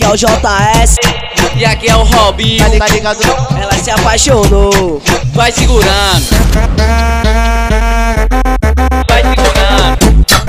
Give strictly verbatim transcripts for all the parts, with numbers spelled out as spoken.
é o J S. E aqui é o Robinho. Tá ligado? Ela se apaixonou. Vai segurando. Vai segurando.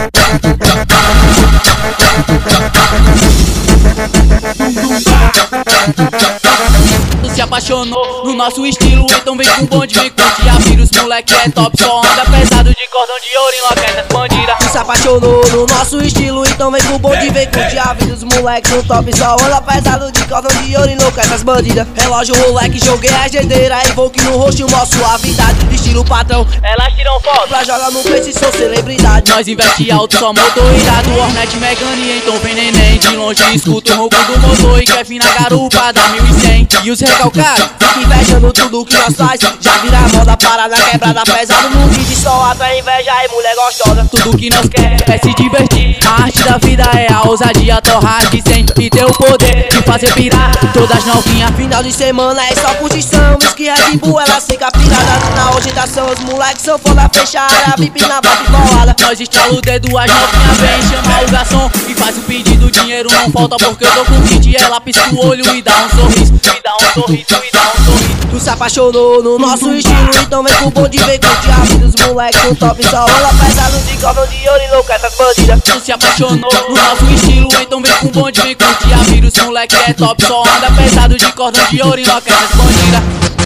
Tu se apaixonou no nosso estilo, então vem com bonde, vem curtir a vírus. Moleque é top, só anda pesado de cordão de ouro, enlouquece as bandidas. Tu se apaixonou no nosso estilo, então vem com bonde, vem curtir a vida dos moleques no top. Só anda pesado de cordão de ouro e enlouquece as bandidas. Relógio Rolex, joguei a gedeira, invoque no rosto uma suavidade. Estilo patrão, Elas tiram foto pra jogar no peito e sou celebridade. Nós investe alto, só motor irado, Hornet Megane, então vem neném. De longe escuta o ronco do motor e quer fim na garupa da mil e cem. E os recalcados fica invejando tudo que nós faz. Já vira moda, parada, quebrada, pesado no vídeo. Só atrai inveja e mulher gostosa. Tudo que nós quer é se divertir. A arte da vida é a ousadia, torrar de cem e ter o poder de fazer pirar todas novinhas. Final de semana é só curtição, whisky Red Bull, ela fica pirada. Na ostentação os moleques são foda fechada, V I P na bate bolada. Nós estrala o dedo, as novinhas vem, chama o garçom e faz o pedido, dinheiro não falta porque eu tô com kit. Ela pisca o olho e dá um sorriso, e dá um sorriso, e dá um sorriso. Tu se apaixonou no nosso estilo, então vem com o bonde, vem curtir a vida dos moleques no top. Só rola pesado de cordão de ouro e enlouquece as bandidas. Tu se apaixonou no nosso estilo, então vem com o bonde, vem curtir a vírus. Moleque é top, só anda pesado de cordão de ouro e enlouquece as bandidas.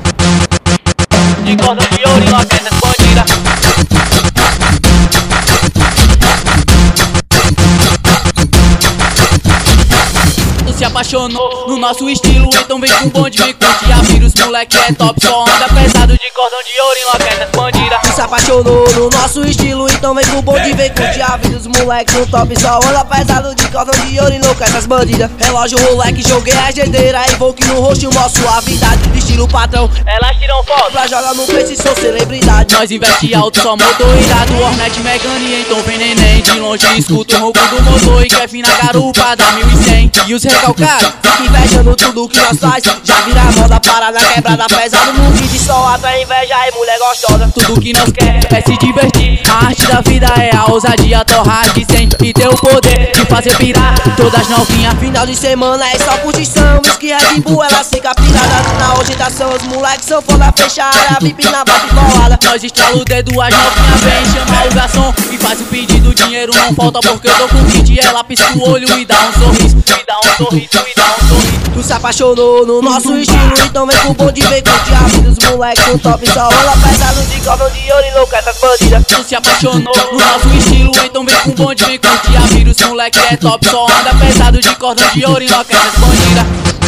De cordão de ouro e enlouquece as bandidas. Se apaixonou no nosso estilo, então vem com bonde, vem curtir a vírus. Moleque é top, só anda pesado de cordão de ouro e enlouquece as bandidas. Tu se apaixonou no nosso estilo, então vem com bonde, vem curtir a vida dos moleques no top. Só anda pesado de cordão de ouro e enlouquece as bandidas. Relógio Rolex, joguei a gedeira, invoque no rosto uma suavidade. Estilo patrão, elas tiram foto pra jogar no peito e sou celebridade. Nós investe alto, só motor irado, Hornet Megane, então vem neném. De longe escuta o ronco do motor e quer fim na garupa da mil e cem. E os recalcados fica invejando tudo que nós faz. Já vira moda, parada, quebrada, pesado no vídeo. Só atrai inveja e mulher gostosa. Tudo que nós quer é se divertir. A arte da vida é a ousadia, torrar de cem e ter o poder de fazer pirar todas novinhas. Final de semana é só curtição, whisky Red Bull, ela fica pirada. Na ostentação os moleques são foda fechada, V I P na bate bolada. Nós estrala o dedo, as novinhas vem, chama o garçom e faz o pedido, dinheiro não falta porque eu tô com kit. Ela pisca o olho e dá um sorriso, e dá um sorriso, e dá um sorriso. Tu se apaixonou no nosso estilo, então vem com o bonde, vem curtir a vida dos moleques no top. Só rola pesado de cordão de ouro e enlouquece as bandidas. Tu se apaixonou no nosso estilo, então vem com o bonde, vem curtir a vírus. Moleque é top, só anda pesado de cordão de ouro e enlouquece as bandidas.